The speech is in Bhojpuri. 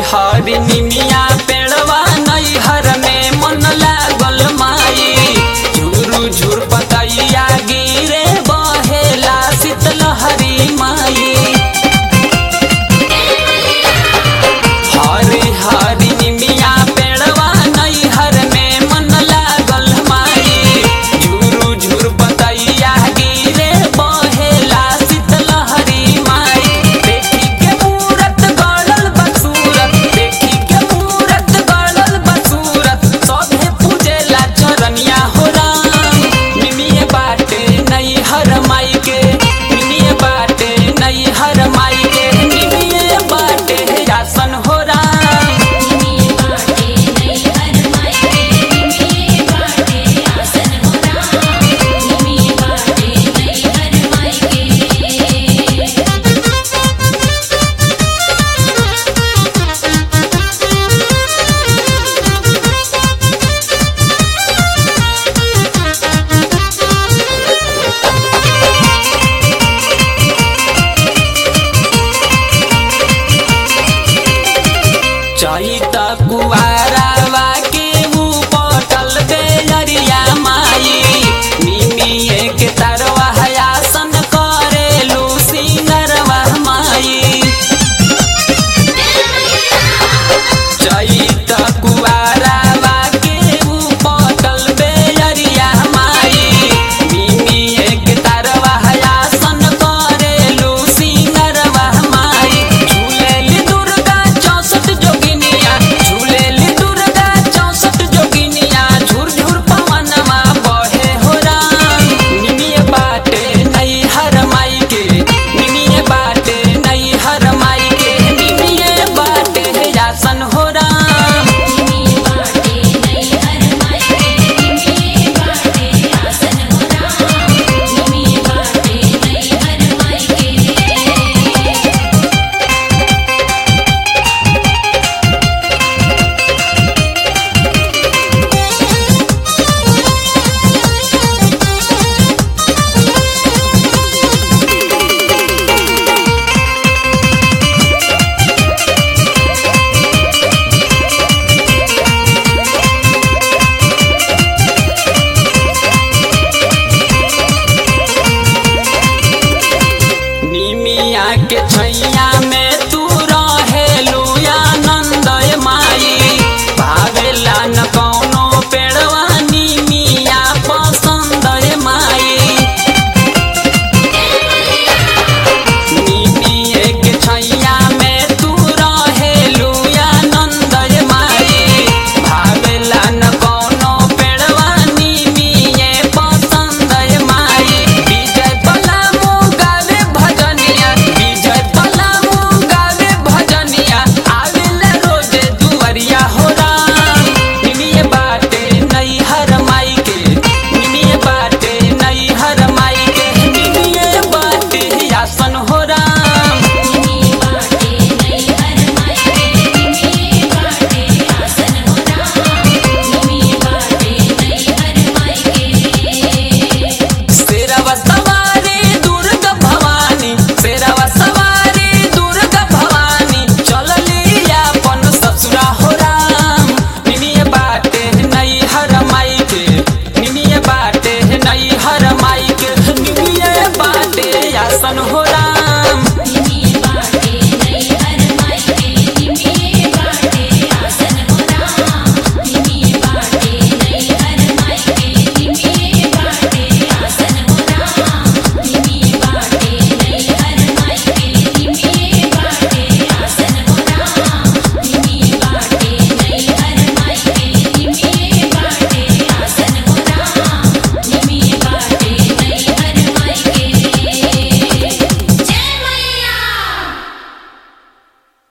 हरी निमिया पेड़वा नैहर में मन लागल माई। झुरु झुर पतैया गिरे बहेला शीतलहरी माई। हरी हरी निमिया पेड़वा नैहर में मन लागल माई। झुरु झुर पतैया गिरे बहेला शीतलहरी माई। देखी के मूरत गड़ल बसूरत, देखी के मूरत गड़ल बसूरत, सभे पूजेला चरनिया हो राम। निमिये बाटे नैहर माई के, निमिये बाटे नैहर माई के, निमिये बाटे आसन हो राम। निमिये बाटे नैहर माई के, निमिये बाटे आसन हो राम। निमिये बाटे नैहर माई के। चैत कुवारावा के पटल बेलरिया माई। निमिये के तरवा आसन करेलू सिंगरवा माई। चैत कुवारावा के पटल बेलरिया माई। निमिये के तरवा आसन करेलू सिंगरवा माई। झूलेली दुर्गा 64 जोगिनिया, झूलेली दुर्गा 64 जोगिनिया, झुर झुर पवनमा बहे हो राम। निमिये बाटे नैहर माई के, निमिये बाटे नैहर माई के, निमिये बाटे आसन हो राम। निमिये बाटे नैहर माई के, निमिये बाटे आसन हो राम। निमिये बाटे नैहर माई के। निमिया के छैया